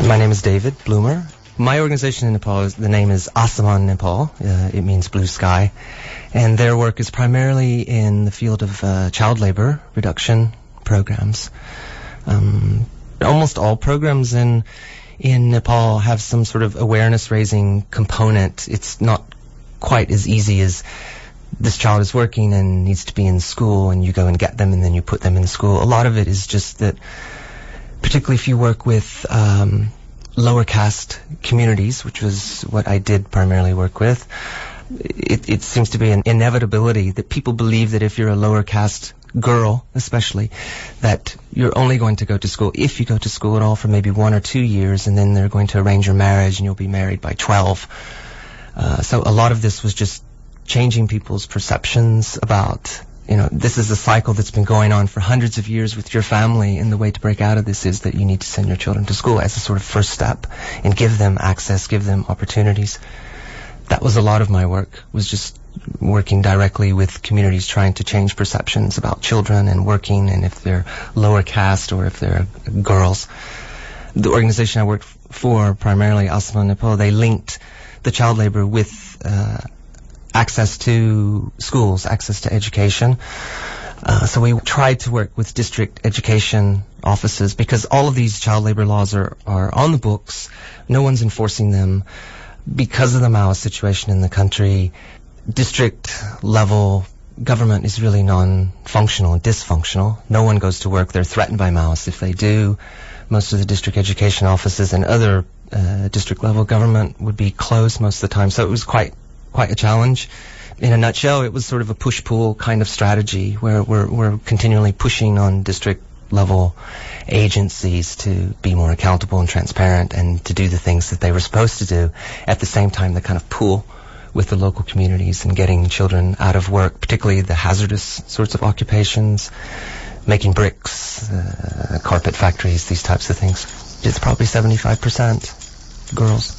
My name is David Bloomer. My organization in Nepal, the name is Asaman Nepal. It means blue sky. And their work is primarily in the field of child labor reduction programs. Almost all programs in Nepal have some sort of awareness-raising component. It's not quite as easy as this child is working and needs to be in school, and you go and get them and then you put them in school. A lot of it is just that, particularly if you work with lower caste communities, which was what I did primarily work with, it seems to be an inevitability that people believe that if you're a lower caste girl, especially, that you're only going to go to school, if you go to school at all, for maybe 1 or 2 years, and then they're going to arrange your marriage and you'll be married by 12. So a lot of this was just changing people's perceptions about, this is a cycle that's been going on for hundreds of years with your family, and the way to break out of this is that you need to send your children to school as a sort of first step and give them access, give them opportunities. That was a lot of my work, was just working directly with communities, trying to change perceptions about children and working, and if they're lower caste or if they're girls. The organization I worked for, primarily Asaman Nepal, they linked the child labor with access to schools, access to education. So we tried to work with district education offices, because all of these child labor laws are on the books. No one's enforcing them. Because of the Maoist situation in the country, district level government is really non-functional and dysfunctional. No one goes to work. They're threatened by Maoists if they do. Most of the district education offices and other district level government would be closed most of the time. So it was quite a challenge. In a nutshell, it was sort of a push-pull kind of strategy where we're continually pushing on district level agencies to be more accountable and transparent and to do the things that they were supposed to do. At the same time, the kind of pull with the local communities and getting children out of work, particularly the hazardous sorts of occupations, making bricks, carpet factories, these types of things. It's probably 75% girls.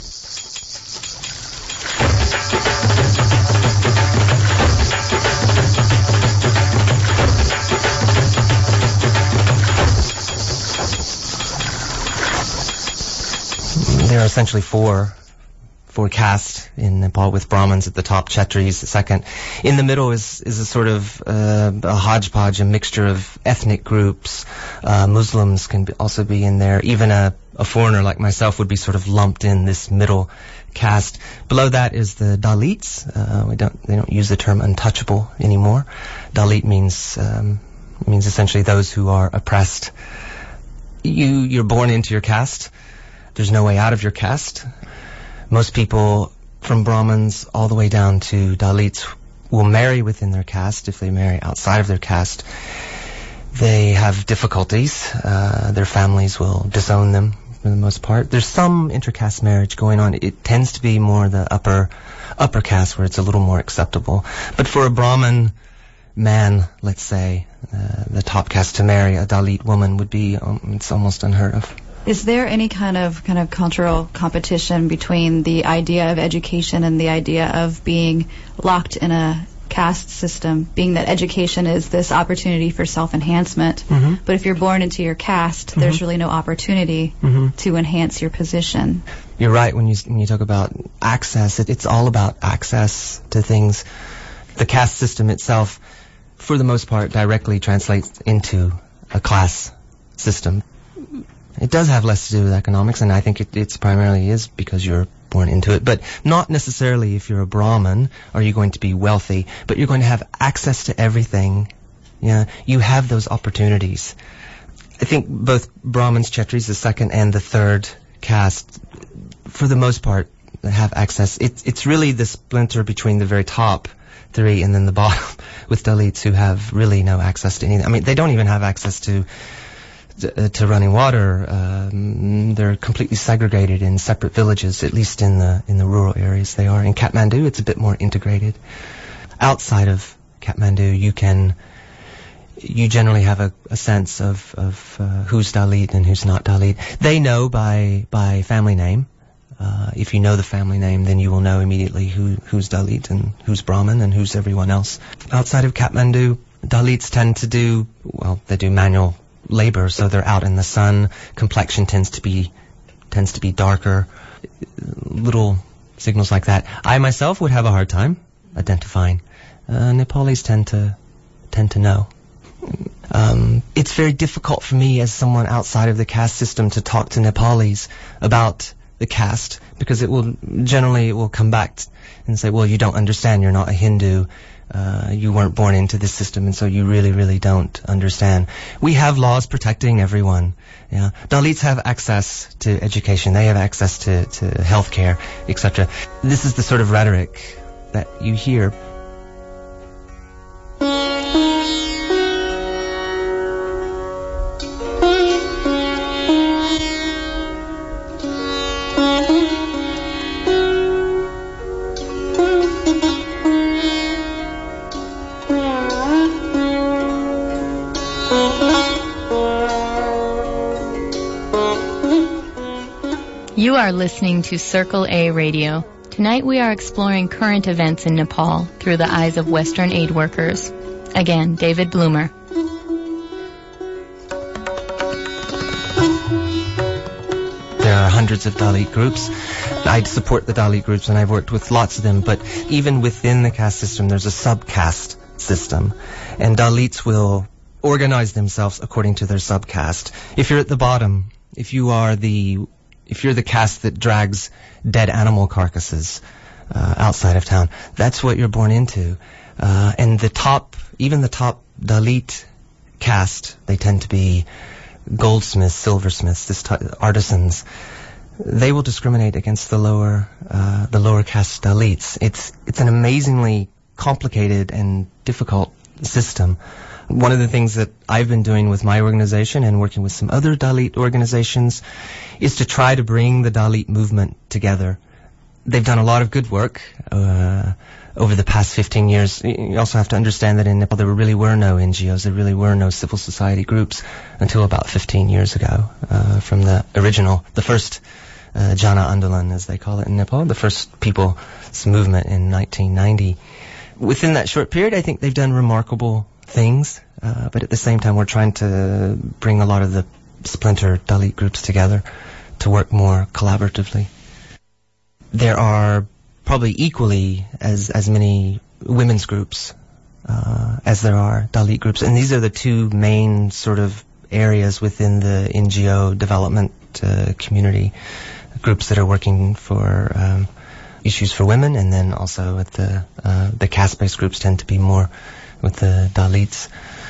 There are essentially four castes in Nepal, with Brahmins at the top, Kshatris second. In the middle is a sort of a hodgepodge, a mixture of ethnic groups. Muslims can also be in there. Even a foreigner like myself would be sort of lumped in this middle caste. Below that is the Dalits. They don't use the term untouchable anymore. Dalit means essentially those who are oppressed. You're born into your caste. There's no way out of your caste. Most people, from Brahmins all the way down to Dalits, will marry within their caste. If they marry outside of their caste, they have difficulties. Their families will disown them for the most part. There's some intercaste marriage going on. It tends to be more the upper caste, where it's a little more acceptable. But for a Brahmin man, let's say, the top caste, to marry a Dalit woman would be, it's almost unheard of. Is there any kind of cultural competition between the idea of education and the idea of being locked in a caste system, being that education is this opportunity for self-enhancement, but if you're born into your caste, there's really no opportunity to enhance your position? You're right when you talk about access. It's all about access to things. The caste system itself, for the most part, directly translates into a class system. It does have less to do with economics, and I think it's primarily is because you're born into it. But not necessarily if you're a Brahmin are you going to be wealthy, but you're going to have access to everything. Yeah, you have those opportunities. I think both Brahmins, Kshatris, the second and the third caste, for the most part, have access. It's really the splinter between the very top three and then the bottom, with Dalits who have really no access to anything. I mean, they don't even have access to running water. They're completely segregated in separate villages, at least in the rural areas they are. In Kathmandu, it's a bit more integrated. Outside of Kathmandu, you generally have a sense of who's Dalit and who's not Dalit. They know by family name. If you know the family name, then you will know immediately who's Dalit and who's Brahmin and who's everyone else. Outside of Kathmandu, Dalits tend to they do manual labor, so they're out in the sun. Complexion tends to be tends to be darker, little signals like that. I myself would have a hard time identifying. Nepalis tend to know. It's very difficult for me as someone outside of the caste system to talk to Nepalis about the caste, because it will come back and say, well, you don't understand, you're not a Hindu, you weren't born into this system, and so you really don't understand. We have laws protecting everyone. Yeah. Dalits have access to education, they have access to healthcare, etc. This is the sort of rhetoric that you hear. You are listening to Circle A Radio. Tonight we are exploring current events in Nepal through the eyes of Western aid workers. Again, David Bloomer. There are hundreds of Dalit groups. I support the Dalit groups, and I've worked with lots of them, but even within the caste system there's a subcaste system, and Dalits will organize themselves according to their subcaste. If you're at the bottom, if you're the caste that drags dead animal carcasses outside of town, that's what you're born into. And even the top Dalit caste, they tend to be goldsmiths, silversmiths, artisans. They will discriminate against the lower caste Dalits. It's an amazingly complicated and difficult system. One of the things that I've been doing with my organization and working with some other Dalit organizations is to try to bring the Dalit movement together. They've done a lot of good work over the past 15 years. You also have to understand that in Nepal there really were no NGOs, there really were no civil society groups until about 15 years ago, from the first Jana Andolan, as they call it in Nepal, the first people's movement in 1990. Within that short period, I think they've done remarkable things, but at the same time we're trying to bring a lot of the splinter Dalit groups together to work more collaboratively. There are probably equally as many women's groups as there are Dalit groups, and these are the two main sort of areas within the NGO development community, groups that are working for issues for women, and then also with the caste-based groups tend to be more with the Dalits.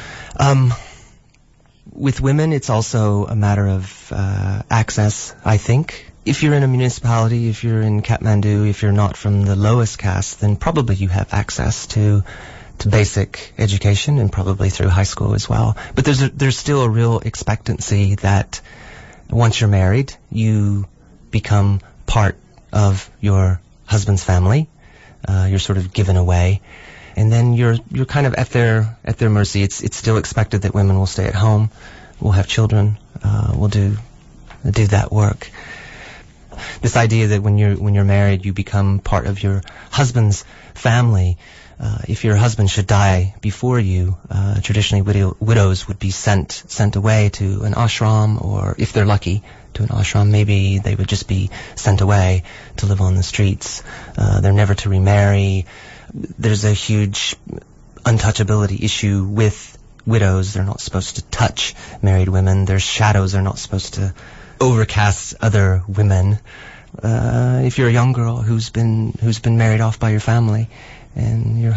With women, it's also a matter of access, I think. If you're in a municipality, if you're in Kathmandu, if you're not from the lowest caste, then probably you have access to basic education, and probably through high school as well. But there's still a real expectancy that once you're married, you become part of your husband's family. You're sort of given away. And then you're kind of at their mercy. It's still expected that women will stay at home, will have children, will do that work. This idea that when you're married, you become part of your husband's family. If your husband should die before you, traditionally widows would be sent away to an ashram, or if they're lucky, to an ashram. Maybe they would just be sent away to live on the streets. They're never to remarry. There's a huge untouchability issue with widows. They're not supposed to touch married women. Their shadows are not supposed to overcast other women. If you're a young girl who's been married off by your family, and your